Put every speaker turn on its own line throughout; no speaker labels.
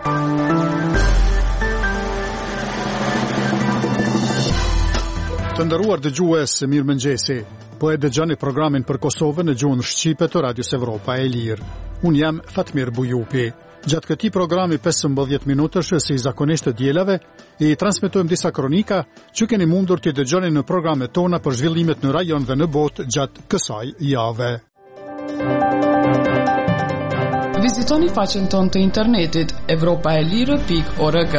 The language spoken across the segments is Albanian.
Të nderuar dëgjues, mirëmëngjesi. Po e dëgjoni programin për Kosovën në gjuhën shqipe të Radios Evropa e Lirë. Unë jam Fatmir Bujupi. Gjatë këtij programi 15 minutësh si zakonisht të dielave, i transmetojmë disa kronika që keni mundur t'i dëgjoni në programet tona për zhvillimet në rajon dhe në botë gjatë kësaj jave.
Vizitoni faqen tonë të internetit evropaelire.org.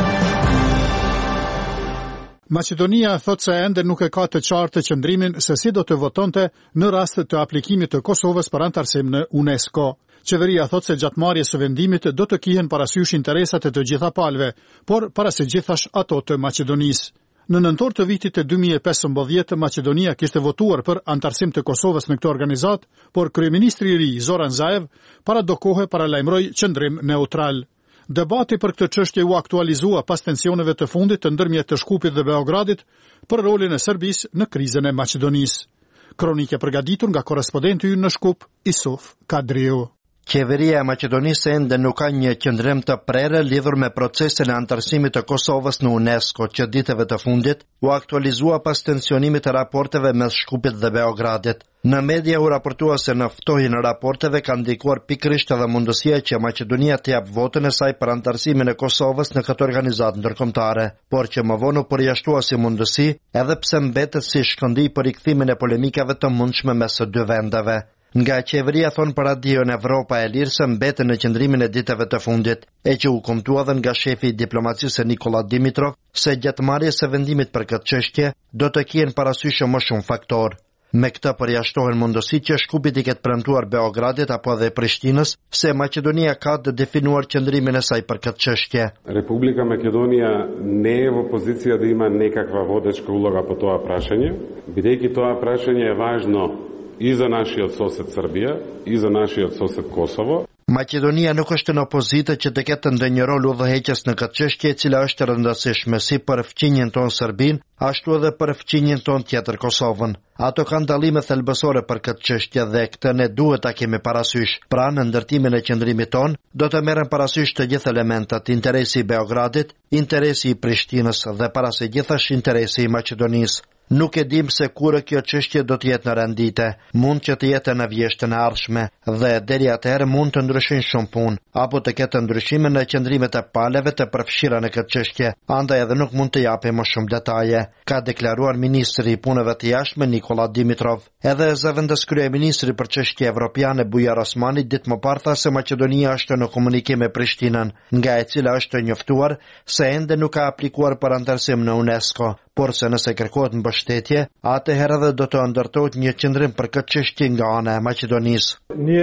Maqedonia thot se ende nuk e ka të qartë qëndrimin se si do të votonte në rast të aplikimit të Kosovës për antarësim në UNESCO. Qeveria thot se gjatë marrjes së vendimit do të kihen parasysh interesat e të gjitha palëve, por para së gjithash ato të Maqedonisë. Në nëntor të vitit të 2015, Maqedonia kishte votuar për antarësim të Kosovës në këtë organizat, por kryeministri i ri Zoran Zaev para do kohë paralajmëroi qëndrim neutral. Debati për këtë çështje u aktualizua pas tensioneve të fundit të ndërmjet të Shkupit dhe Beogradit për rolin e Serbisë në krizën e Maqedonisë. Kronike përgatitur nga korrespondenti ynë në Shkup, Isuf Kadriu.
Qeveria e Maqedonisë ende nuk ka një qëndrim të prerë lidhur me procesin e antarësimit të Kosovës në UNESCO, që ditëve të fundit u aktualizua pas tensionimit të raporteve mes Shkupit dhe Beogradit. Në media u raportua se në ftohin e raporteve ka ndikuar pikërisht edhe mundësia që Maqedonia të jap votën e saj për antarësimin e Kosovës në këtë organizatë ndërkombëtare, por që më vonë u përjashtua si mundësi, edhe pse mbetet si shkëndij për rikthimin e polemikave të mundshme mes së dy vendeve. Nga qeveria thonë për Radion Evropa e Lirë se mbeten në qëndrimin e ditëve të fundit, e që u kumtua dhe nga shefi i diplomacisë Nikola Dimitrov se gjatë marrjes së vendimit për këtë çështje do të kihen parasysh më shumë faktorë. Me këtë përjashtohen mundësi që Shkupit i ketë premtuar Beogradit apo edhe Prishtinës se Maqedonia ka të definuar qëndrimin e saj për këtë çështje.
Republika Македонија не е во позиција да има некаква водечка улога по тоа прашање, бидејќи тоа прашање е важно и за нашиот сосед Србија, и за нашиот сосед Косово.
Maqedonia nuk është në opozitë që të ketë ndonjë rol udhëheqës në këtë çështje, e cila është rëndësishme si për fqinjen tonë Serbinë, ashtu edhe për fqinjen tonë tjetër Kosovën. Ato kanë dallime thelbësore për këtë çështje dhe këtë ne duhet ta kemi parasysh. Pra në ndërtimin e qëndrimit tonë do të merren parasysh të gjithë elementat, interesi i Beogradit, interesi i Prishtinës dhe para së gjithash interesi i Maqedonisë. Nuk e dim se kur kjo çështje do të jetë në rendite, mund që të jetë në vjeshtën e ardhshme dhe deri atëherë mund të ndryshojnë shumë punë, apo të ketë ndryshime në qëndrimet e palëve të përfshira në këtë çështje, andaj edhe nuk mund të japim më shumë detaje, ka deklaruar ministri i punëve të jashtme Nikola Dimitrov. Edhe zëvendës kryeministri për çështje evropiane Bujar Osmani ditë më parë tha se Maqedonia është në komunikim me Prishtinën, nga e cila është njoftuar se ende nuk ka aplikuar për antarësim në UNESCO, por se nëse kërkohet mbështetje, atëherë edhe do të ndërtohet një qendrim për këtë çështje nga ana e Maqedonisë.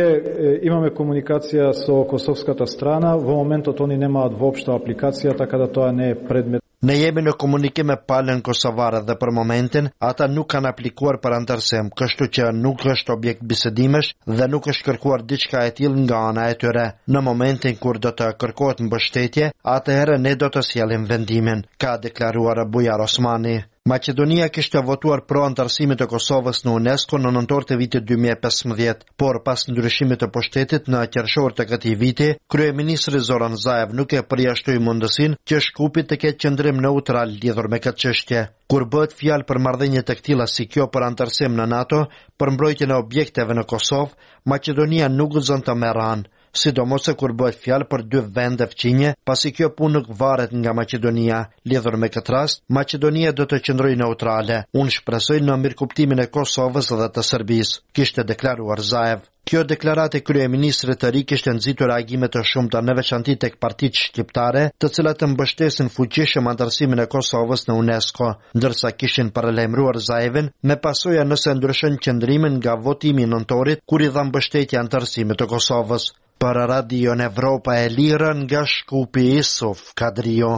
Ние имаме комуникација со косовската страна, во моментот они немаат воопшто апликација, така да тоа не е предмет.
Ne jemi në komunikim me palën kosovare dhe për momentin ata nuk kanë aplikuar për antarësim, kështu që nuk është objekt bisedimesh dhe nuk është kërkuar diçka e tillë nga ana e tyre. Në momentin kur do të kërkohet mbështetje, atëherë ne do të sjellim vendimin, ka deklaruar Bujar Osmani. Maqedonia kishte votuar pro antarësimit të Kosovës në UNESCO në nëntor të vitit 2015, por pas ndryshimit të pushtetit në qershor të këtij viti, kryeministri Zoran Zaev nuk e përjashtoi mundësinë që Shkupi të ketë qëndrim neutral lidhur me këtë çështje. Kur bëhet fjalë për marrëdhënie të tilla si kjo për antarësim në NATO, për mbrojtjen e objekteve në Kosovë, Maqedonia nuk guxon të merrë anë, sidomos se kur bëhet fjalë për dy vende fqinje, pasi kjo punë nuk varet nga Maqedonia. Lidhur me këtë rast, Maqedonia do të qëndrojë neutrale. Unë shpresoj në mirëkuptimin e Kosovës dhe të Serbisë, kishte deklaruar Zaev. Kjo deklaratë e kryeministrit të ri kishte nxitur reagime të shumta në veçanti tek partitë shqiptare, të cilat të mbështesin fuqishëm antarësimin e Kosovës në UNESCO, ndërsa kishin paralajmëruar Zaevin me pasoja nëse ndryshon qëndrimin nga votimi i nëntorit kur i dha mbështetje antarësimit të Kosovës. Për Radion Evropa e Lirë nga Shkupi, Isuf Kadriu.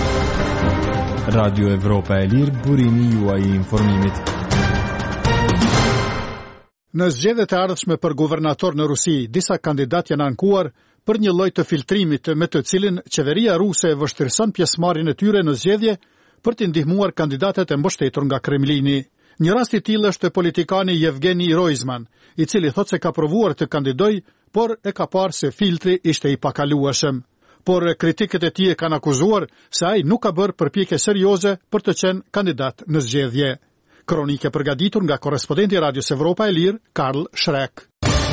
Radio Evropa e Lirë, burimi juaj i informimit.
Në zgjedhjet e ardhshme për guvernator në Rusi, disa kandidat janë ankuar për një lloj të filtrimit me të cilin qeveria ruse e vështirëson pjesëmarrjen e tyre në zgjedhje për të ndihmuar kandidatet e mbështetur nga Kremlini. Një rast i tillë është politikani Yevgeni Roizman, i cili thotë se ka provuar të kandidojë, por e ka parë se filtri ishte i pakalueshëm. por kritikët e tij kanë akuzuar se ai nuk ka bërë përpjekje serioze për të qenë kandidat në zgjedhje. Kronike përgatitur nga korrespondenti Radios Evropa e Lirë, Karl Shrek.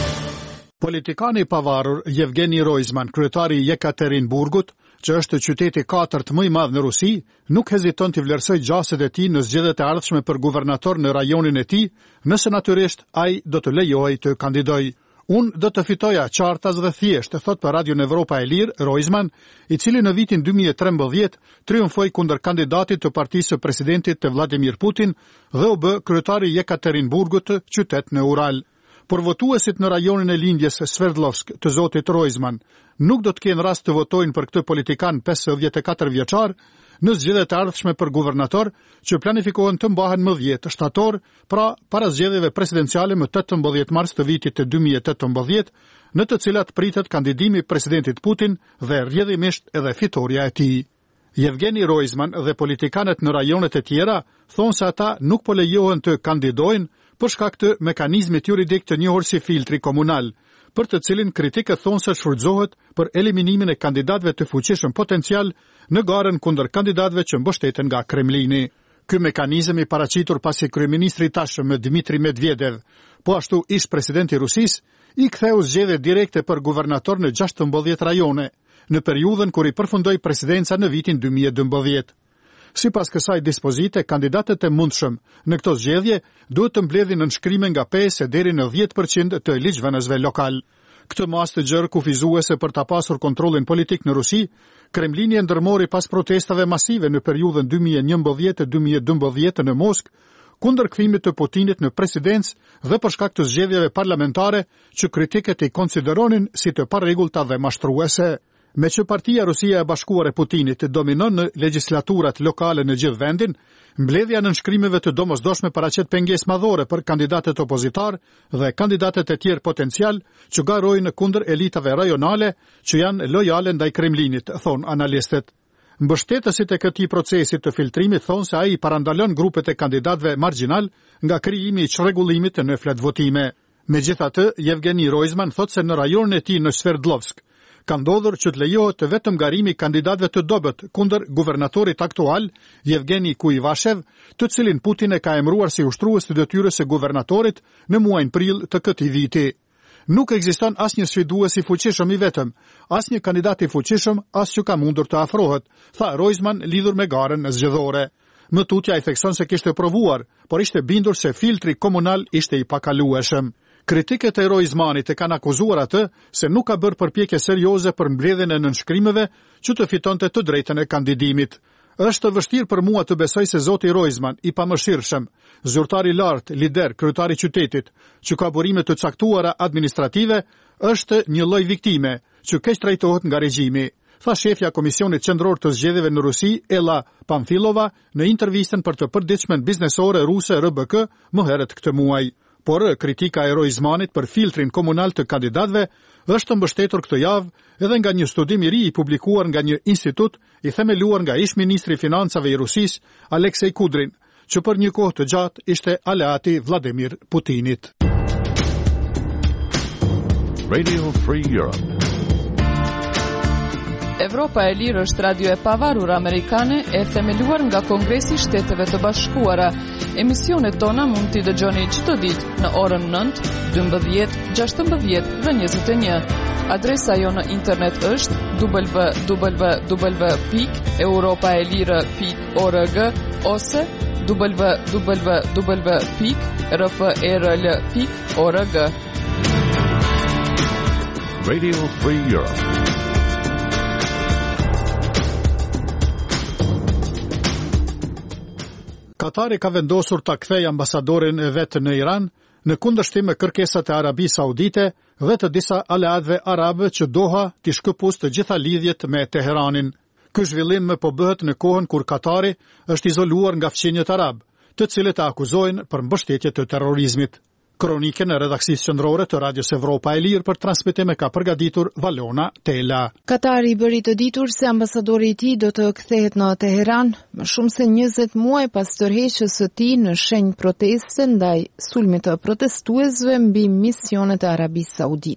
Politikani i pavarur Yevgeni Roizman, kryetari i Jekaterinburgut, që është qyteti 4 më i madh në Rusi, nuk heziton të vlerësoj gjaset e tij në zgjedhjet e ardhshme për guvernator në rajonin e tij, nëse natyrisht ai do të lejohej të kandidojë. Unë do të fitoja qartas dhe thjesht, thot për Radion Evropa e Lirë, Roizman, i cili në vitin 2013 triumfoi kundër kandidatit të partisë së presidentit të Vladimir Putin dhe u bë kryetari i Jekaterinburgut, qytet në Ural. Por votuesit në rajonin e lindjes Sverdlovsk të zotit Roizman nuk do të kenë rast të votojnë për këtë politikan 54 vjeçar në zgjedhjet e ardhshme për guvernator që planifikohen të mbahen më 10 shtator, pra para zgjedhjeve presidenciale më 18 mars të vitit të 2018, në të cilat pritet kandidimi i presidentit Putin dhe rrjedhimisht edhe fitoria e tij. Yevgeni Roizman dhe politikanët në rajonet e tjera thonë se ata nuk po lejohen të kandidojnë për shkak të mekanizmit juridik të njohur si filtri komunal, për të cilin kritikët thonë se shfrytëzohet për eliminimin e kandidatëve të fuqishëm potencial në garën kundër kandidatëve që mbështeten nga Kremlini. Ky mekanizëm i paraqitur pasi kryeministri i tashëm Dmitri Medvedev, po ashtu ish presidenti i Rusisë, i ktheu zgjedhje direkte për guvernator në 16 rajone, në periudhën kur i përfundoi presidenca në vitin 2012. Sipas kësaj dispozite, kandidatët e mundshëm në këto zgjedhje duhet të mbledhin nënshkrime nga 5 deri në 10% të ligjvënësve lokal. Këtë mas të gjërë kufizuese për ta pasur kontrollin politik në Rusi, Kremlini e ndërmori pas protestave masive në periudhën 2011-2012 në Moskë, kundër kthimit të Putinit në presidencë dhe për shkak të zgjedhjeve parlamentare që kritikët i konsideronin si të parregullta dhe mashtruese. Me që partia Rusia e Bashkuar e Putinit dominon në legjislaturat lokale në gjithë vendin, mbledhja në nënshkrimeve të domosdoshme paraqet pengesë madhore për kandidatët opozitar dhe kandidatët e tjerë potencial që garojnë kundër elitave rajonale që janë lojale ndaj Kremlinit, thon analistët. Mbështetësit e këtij procesi të filtrimit thonë se ai parandalon grupet e kandidatëve marginal nga krijimi i çrregullimit në fletvotime. Megjithatë, Yevgeni Roizman thotë se në rajonin e tij në Sverdlovsk ka ndodhur që të lejohet vetëm garimi i kandidatëve të dobët kundër guvernatorit aktual, Yevgeni Kuivashev, të cilin Putin e ka emëruar si ushtrues të detyrës së guvernatorit në muajin prill të këtij viti. Nuk ekziston asnjë sfidues i fuqishëm i vetëm, asnjë kandidat i fuqishëm as që ka mundur të afrohet, tha Roizman lidhur me garën zgjedhore. Më tutja i thekson se kishte provuar, por ishte bindur se filtri komunal ishte i pakalueshëm. Kritikët e Roizmanit e kanë akuzuar atë se nuk ka bërë përpjekje serioze për mbledhjen e nënshkrimeve që të fitonte të drejtën e kandidimit. Është vështirë për mua të besoj se zoti Roizman, i pamëshirshëm, zyrtar i lartë, lider, kryetari i qytetit, që ka burime të caktuara administrative, është një lloj viktime që keq trajtohet nga regjimi, tha shefja Komisionit Qendror të Zgjedhjeve në Rusi, Ella Pamfilova, në intervistën për të përditshmen biznesore ruse RBK më herët këtë muaj. Por kritika e Roizmanit për filtrin komunal të kandidatëve është mbështetur këtë javë edhe nga një studim i ri i publikuar nga një institut i themeluar nga ish ministri i financave i Rusisë, Aleksej Kudrin, që për një kohë të gjatë ishte aleati Vladimir Putinit.
Radio Free Europe.
Evropa e Lirë është radio e pavarur amerikane e themeluar nga Kongresi i Shteteve të Bashkuara. Emisionet tona mund t'i dëgjoni çdo ditë në orën 9, 12, 16 dhe 21. Adresa jo në internet është www.europaelire.org ose www.rprl.org.
Radio Free Europe.
Katari ka vendosur ta kthejë ambasadorin e vet në Iran në kundërshtim me kërkesat e Arabisë Saudite dhe të disa aleatëve arabe që Doha t'i shkëpus të gjitha lidhjet me Teheranin. Ky zhvillim po bëhet në kohën kur Katari është izoluar nga fqinjet arab, të cilët e akuzojnë për mbështetje të terrorizmit. Kronikën e redaksisë qendrore të Radios Evropa e Lirë për transmetim e ka përgatitur Valona Tela.
Katari bëri të ditur se ambasadori i tij do të kthehet në Teheran më shumë se 20 muaj pas tërheqjes së tij në shenjë proteste ndaj sulmit të protestuesve mbi misionet e Arabisë Saudite.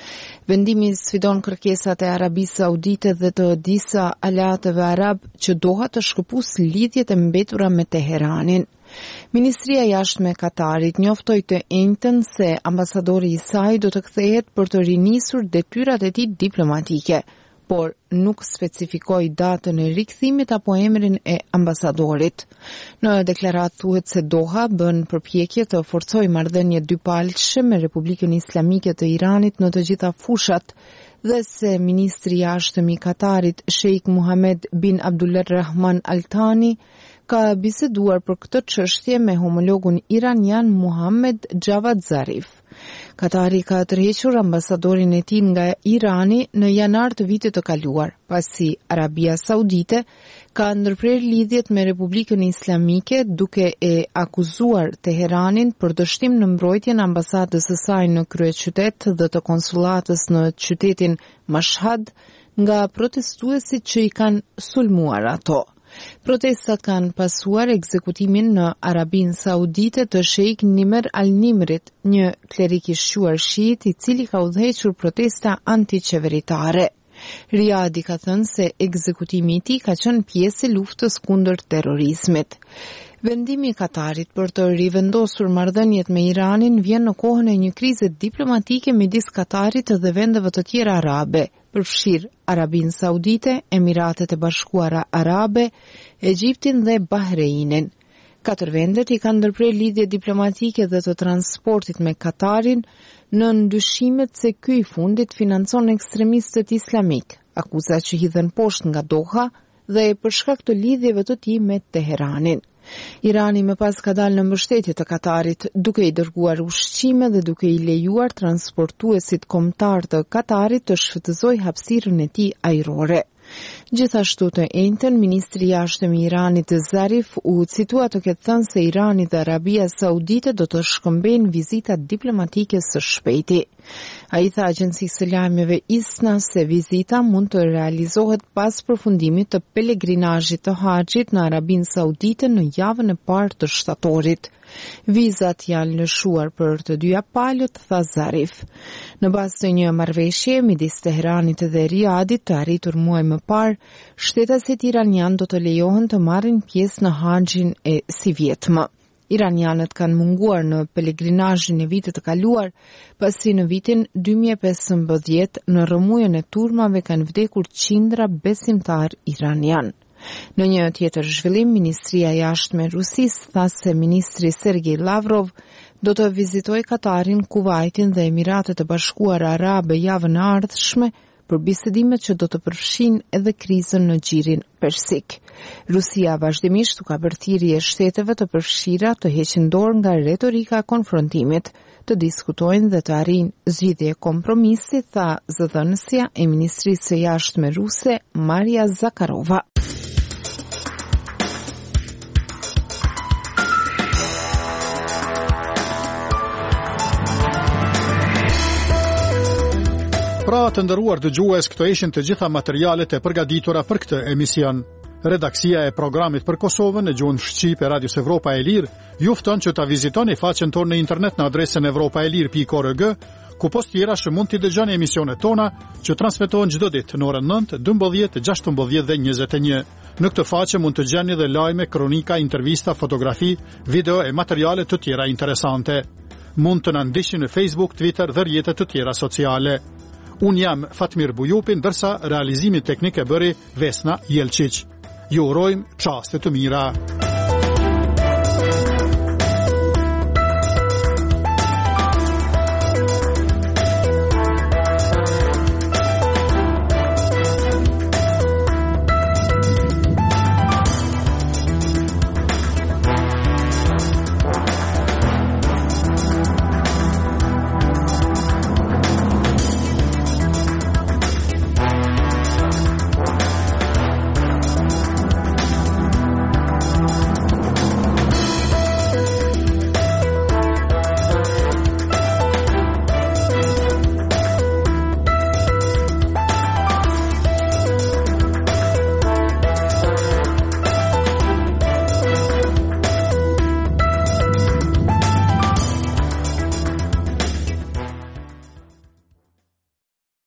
Vendimi sfidon kërkesat e Arabisë Saudite dhe të disa aleatëve arab që Doha të shkëpusë lidhjet e mbetura me Teheranin. Ministria e Jashtme e Katarit njoftoi të njëjtën se ambasadori i saj do të kthehet për të rinisur detyrat e tij diplomatike, por nuk specifikoi datën e rikthimit apo emrin e ambasadorit. Në deklaratë thuhet se Doha bën përpjekje të forcojë marrëdhënie dypalëshe me Republikën Islamike të Iranit në të gjitha fushat dhe se ministri i jashtëm i Katarit, Sheikh Mohammed bin Abdulrahman Al Thani, ka biseduar për këtë çështje me homologun iranian Muhammad Javad Zarif. Katari ka tërhequr ambasadorin e tij nga Irani në janar të vitit të kaluar, pasi Arabia Saudite ka ndërprer lidhjet me Republikën Islamike duke e akuzuar Teheranin për dështim në mbrojtjen e ambasadës së saj në kryeqytet dhe të konsullatës në qytetin Mashhad nga protestuesit që i kanë sulmuar ato. Protestat kanë pasuar ekzekutimin në Arabinë Saudite të Sheikh Nimer Al-Nimrit, një klerik i shquar shiit i cili ka udhëhequr protesta antiqeveritare. Riyadi ka thënë se ekzekutimi i tij ka qenë pjesë e luftës kundër terrorizmit. Vendimi i Katarit për të rivendosur marrëdhëniet me Iranin vjen në kohën e një krize diplomatike midis Katarit dhe vendeve të tjera arabe, përfshir Arabinë Saudite, Emiratet e Bashkuara Arabe, Egjiptin dhe Bahreinin. 4 vendet i kanë ndërprer lidhje diplomatike dhe të transportit me Katarin në ndyshimet se ky i fundit financon ekstremistët islamik, akuza që hidhen poshtë nga Doha dhe për shkak të lidhjeve të tij me Teheranin. Irani më pas ka dalë në mbështetje të Katarit, duke i dërguar ushqime dhe duke i lejuar transportuesit kombëtar të Katarit të shfrytëzojë hapësirën e tij ajrore. Gjithashtu të njëjtën, ministri i jashtëm i Iranit Zarif u citua të ketë thënë se Irani dhe Arabia Saudite do të shkëmbejnë vizita diplomatike së shpejti. Ai tha agjencisë së lajmeve ISNA se vizita mund të realizohet pas përfundimit të pelegrinazhit të haxhit në Arabinë Saudite në javën e parë të shtatorit. Vizat janë lëshuar për të dyja palët, tha Zarif. Në bazë të një marrëveshje midis Teheranit dhe Riyadit të arritur muaj më parë, shtetasit iranian do të lejohen të marrin pjesë në haxhin e si vjetmë. Iranianët kanë munguar në pelegrinazhin e vitit të kaluar, pasi në vitin 2015 në rrëmujën e turmave kanë vdekur qindra besimtar iranian. Në një tjetër zhvillim, Ministria e Jashtme e Rusisë tha se ministri Sergej Lavrov do të vizitojë Katarin, Kuvajtin dhe Emiratet e Bashkuara Arabe javën e ardhshme për bisedimet që do të përfshin edhe krizën në gjirin persik. Rusia vazhdimisht u ka bërë thirrje shteteve të përfshira të heqin dorë nga retorika e konfrontimit, të diskutojnë dhe të arrijnë zgjidhje kompromisi, tha zëdhënësja e Ministrisë së Jashtme ruse Maria Zakharova.
Pra të ndëruar dëgjues, këto ishin të gjitha materialet e përgatitura për këtë emision. Redaksia e programit për Kosovën në gjuhën shqip e Radios Evropa e Lirë ju fton që ta vizitoni faqen tonë në internet në adresën evropaelir.org, ku post tjera që mund t'i dëgjoni emisionet tona që transmetohen çdo ditë në orën 9, 12, 16 dhe 21. Në këtë faqe mund të gjeni dhe lajme, kronika, intervista, fotografi, video e materiale të tjera interesante. Mund të na ndiqni në Facebook, Twitter dhe rrjetet të tjera sociale. Unë jam Fatmir Bujupin, ndërsa realizimi teknik e bëri Vesna Jelčić. Ju urojmë çaste të mira.